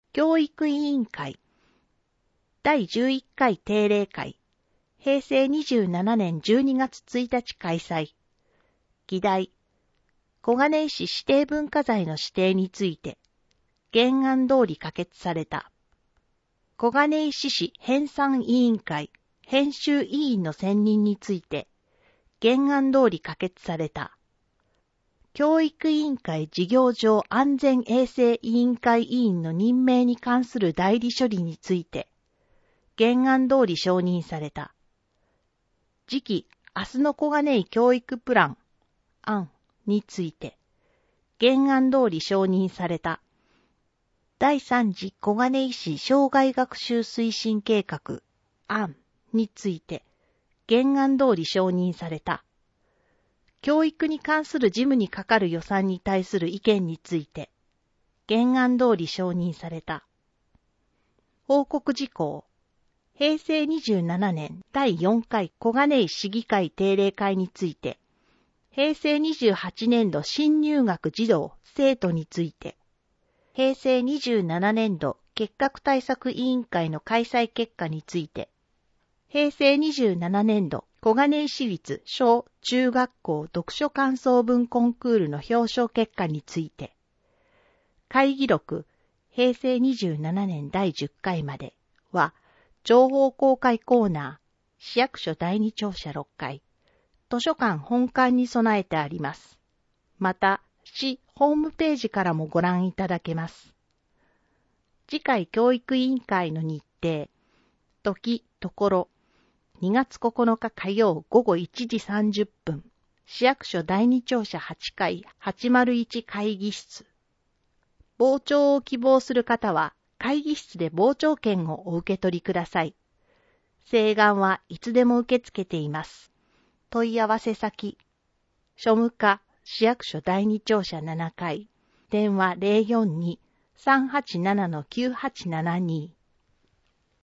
教育委員会第11回定例会平成27年12月1日開催。議題小金井市指定文化財の指定について原案通り可決された。小金井市市編纂委員会編集委員の選任について原案通り可決された。教育委員会事業上安全衛生委員会委員の任命に関する代理処理について原案通り承認された。次期明日の小金井教育プラン案について原案通り承認された。第3次小金井市生涯学習推進計画案について原案通り承認された。教育に関する事務にかかる予算に対する意見について原案通り承認された。報告事項平成27年第4回小金井市議会定例会について平成28年度新入学児童生徒について平成27年度結核対策委員会の開催結果について平成27年度小金井市立小中学校読書感想文コンクールの表彰結果について会議録平成27年第10回までは情報公開コーナー市役所第2庁舎6階図書館本館に備えてあります。また市ホームページからもご覧いただけます。次回教育委員会の日程時ところ2月9日火曜午後1時30分市役所第2庁舎8階801会議室傍聴を希望する方は会議室で傍聴券をお受け取りください。請願はいつでも受け付けています。問い合わせ先庶務課市役所第2庁舎7階電話 042-387-9872